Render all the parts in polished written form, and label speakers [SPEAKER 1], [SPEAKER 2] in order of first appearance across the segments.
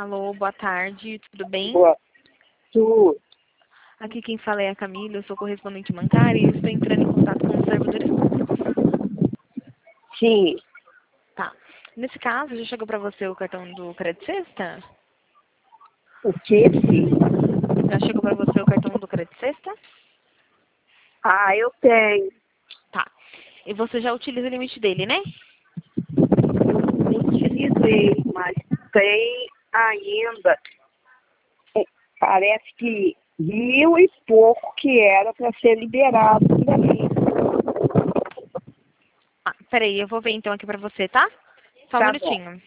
[SPEAKER 1] Alô, boa tarde, tudo bem?
[SPEAKER 2] Boa. Tu,
[SPEAKER 1] Aqui quem fala é a Camila, eu sou correspondente bancária e eu estou entrando em contato com os servidores públicos.
[SPEAKER 2] sim.
[SPEAKER 1] Tá. Nesse caso, já chegou para você o cartão do Crédito Sexta?
[SPEAKER 2] O que, filho?
[SPEAKER 1] Já chegou para você o cartão do Crédito Sexta?
[SPEAKER 2] Ah, eu tenho.
[SPEAKER 1] Tá. E você já utiliza o limite dele, né?
[SPEAKER 2] Não utilizei, mas tem ainda. Parece que 1.000 e pouco que era para ser liberado para mim.
[SPEAKER 1] Ah, peraí, eu vou ver então aqui para você, tá? Só um
[SPEAKER 2] Tá bom.
[SPEAKER 1] minutinho.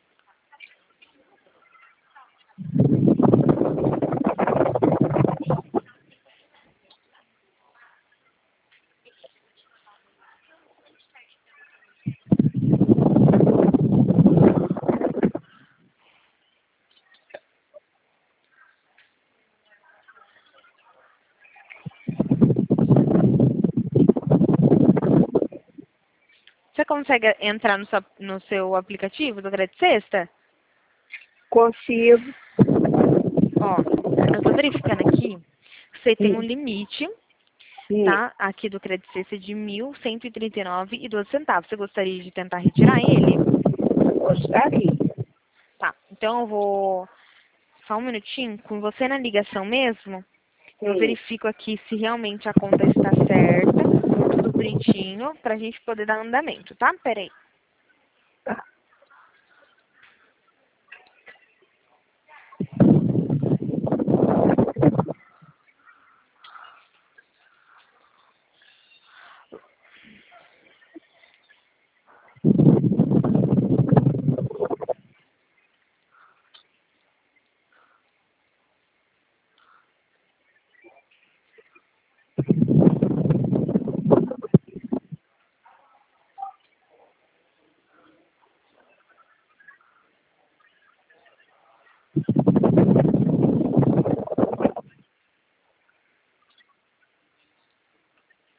[SPEAKER 1] Você consegue entrar no seu aplicativo do Crédito Sexta?
[SPEAKER 2] Consigo.
[SPEAKER 1] Ó, eu tô verificando aqui. Você tem um
[SPEAKER 2] Sim,
[SPEAKER 1] limite,
[SPEAKER 2] sim.
[SPEAKER 1] tá? Aqui do Crédito Sexta de R$ 1.139,12. Você gostaria de tentar retirar ele?
[SPEAKER 2] Gostaria.
[SPEAKER 1] Tá. Então eu vou. Só um minutinho. Com você na ligação mesmo, eu
[SPEAKER 2] Sim.
[SPEAKER 1] verifico aqui se realmente a conta está certa, tudo bonitinho, pra gente poder dar andamento, tá? Peraí.